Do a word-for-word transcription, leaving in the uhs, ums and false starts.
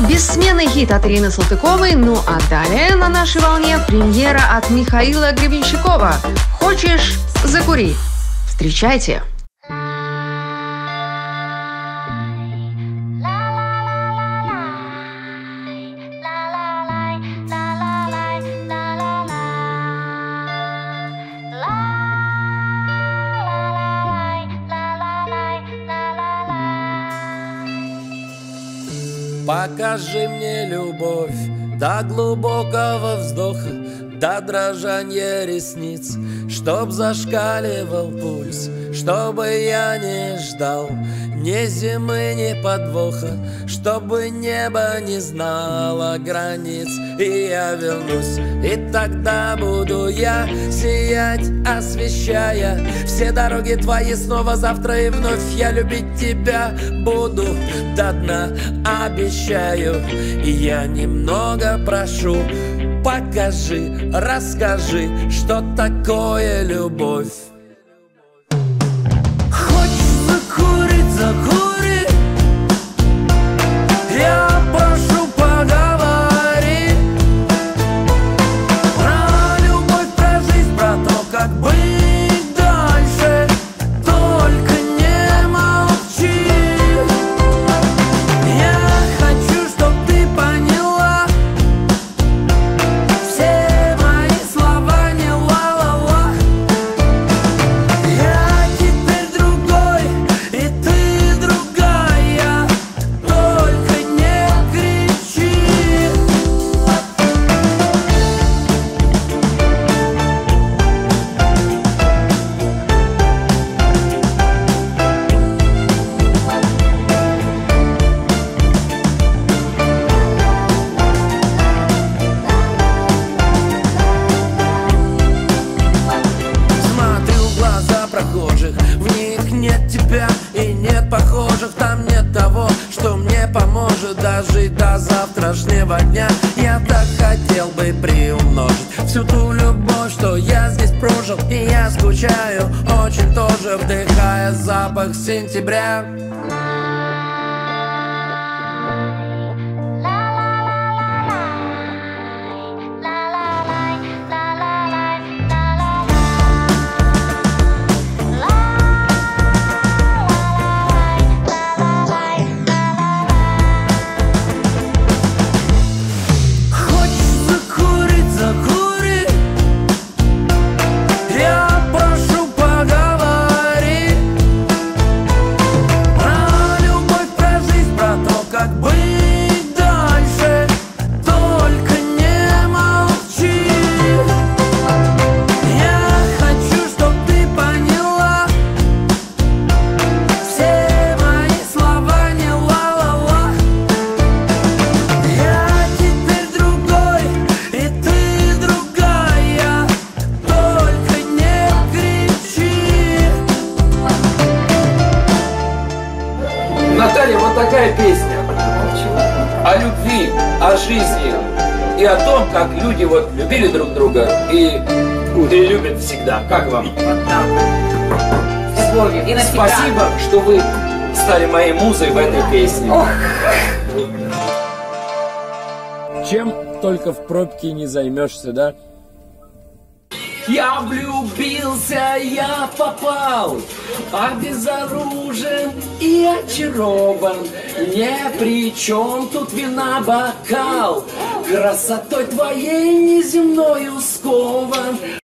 был бессменный хит от Ирины Салтыковой, ну а далее на нашей волне премьера от Михаила Гребенщикова «Хочешь – закури». Встречайте! Покажи мне любовь до глубокого вздоха, до дрожания ресниц, чтоб зашкаливал пульс, чтобы я не ждал ни зимы, ни подвоха, чтобы небо не знало границ. И я вернусь, и тогда буду я сиять, освещая все дороги твои снова завтра, и вновь я любить тебя буду до дна, обещаю. И я немного прошу, покажи, расскажи, что такое любовь. Хочешь закурить, закури, я прошу, поговори про любовь, про жизнь, про то, как быть дальше, только не молчи. Я хочу, чтоб ты поняла, все мои слова не ла-ла-ла. Я теперь другой, и ты другая, только не кричи. Смотрю в глаза прохожих, в них нет тебя и нет похожих. Там нет того, что мне поможет дожить до завтрашнего дня. Я так хотел бы приумножить всю ту любовь, что я здесь прожил. И я скучаю очень тоже, вдыхая запах сентября. Хочешь закурить, закури, я прошу, поговори про любовь, про жизнь, про то, как быть дальше, только не молчи. Я хочу, чтоб ты поняла, все мои слова не ла-ла-ла. Я теперь другой, и ты другая, только не кричи. Наталья, вот такая песня о любви, о жизни и о том, как люди вот любили друг друга и, и любят всегда. Как вам? Любовью и навсегда. Спасибо, что вы стали моей музой в этой песне. Чем только в пробке не займешься, да? Я влюбился, я попал, обезоружен и очарован. Ни при чем тут вина бокал, красотой твоей неземною скован.